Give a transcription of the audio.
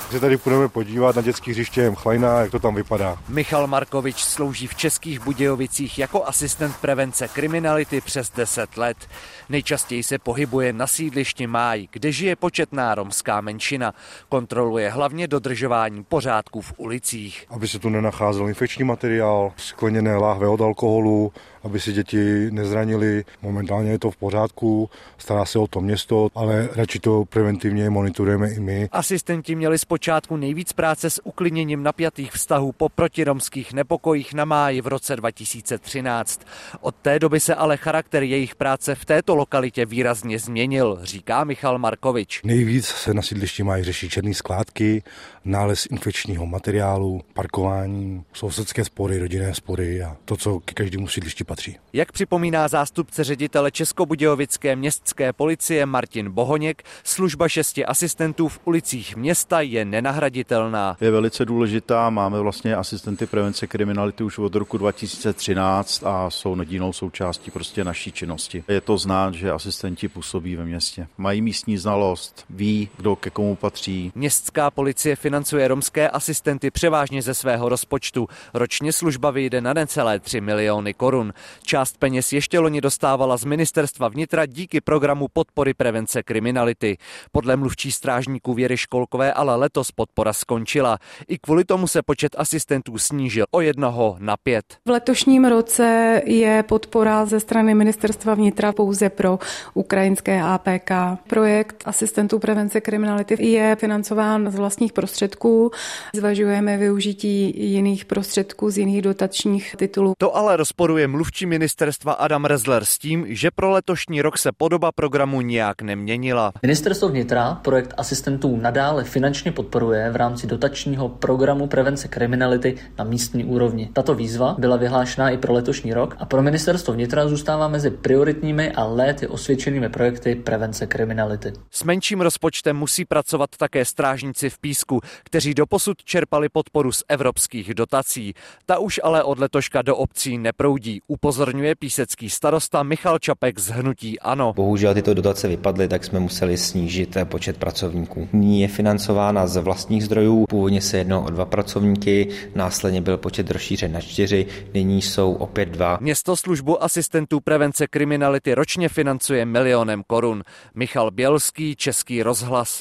Se tady půjdeme podívat na dětský hřiště Chlajna, jak to tam vypadá. Michal Markovič slouží v Českých Budějovicích jako asistent prevence kriminality přes 10 let. Nejčastěji se pohybuje na sídlišti Máj, kde žije početná romská menšina. Kontroluje hlavně dodržování pořádků v ulicích. Aby se tu nenacházel infekční materiál, skleněné láhve od alkoholu, aby si děti nezranili. Momentálně je to v pořádku, stará se o to město, ale radši to preventivně monitorujeme i my. Asistenti měli zpočátku nejvíc práce s uklidněním napjatých vztahů po protiromských nepokojích na Máji v roce 2013. Od té doby se ale charakter jejich práce v této lokalitě výrazně změnil, říká Michal Markovič. Nejvíc se na sídlišti Máj řeší černé skládky, nález infekčního materiálu, parkování, sousedské spory, rodinné spory a to, co ke každému sídlišti patří. Jak připomíná zástupce ředitele Českobudějovické městské policie Martin Bohoněk, služba 6 asistentů v ulicích města je nenahraditelná. Je velice důležitá, máme vlastně asistenty prevence kriminality už od roku 2013 a jsou nedílnou součástí prostě naší činnosti. Je to znát, že asistenti působí ve městě. Mají místní znalost, ví, kdo ke komu patří. Městská policie financuje romské asistenty převážně ze svého rozpočtu. Ročně služba vyjde na necelé 3 miliony korun. Část peněz ještě loni dostávala z Ministerstva vnitra díky programu podpory prevence kriminality. Podle mluvčí strážníků Věry Školkové ale letos podpora skončila. I kvůli tomu se počet asistentů snížil o 1 na 5. V letošním roce je podpora ze strany Ministerstva vnitra pouze pro ukrajinské APK. Projekt asistentů prevence kriminality je financován z vlastních prostředků. Zvažujeme využití jiných prostředků z jiných dotačních titulů. To ale rozporuje mluvčí ministerstva Adam Rezler s tím, že pro letošní rok se podoba programu nijak neměnila. Ministerstvo vnitra projekt asistentů nadále finančně podporuje v rámci dotačního programu prevence kriminality na místní úrovni. Tato výzva byla vyhlášena i pro letošní rok a pro Ministerstvo vnitra zůstává mezi prioritními a léty osvědčenými projekty prevence kriminality. S menším rozpočtem musí pracovat také strážníci v Písku, kteří doposud čerpali podporu z evropských dotací. Ta už ale od letoška do obcí neproudí, upozorňuje písecký starosta Michal Čapek z hnutí ANO. Bohužel tyto dotace vypadly, tak jsme museli snížit počet pracovníků. Nyní je financována z vlastních zdrojů, původně se jednalo o 2 pracovníky, následně byl počet rozšířen na 4, nyní jsou opět 2. Město službu asistentů prevence kriminality ročně financuje 1 000 000 korun. Michal Bělský, Český rozhlas.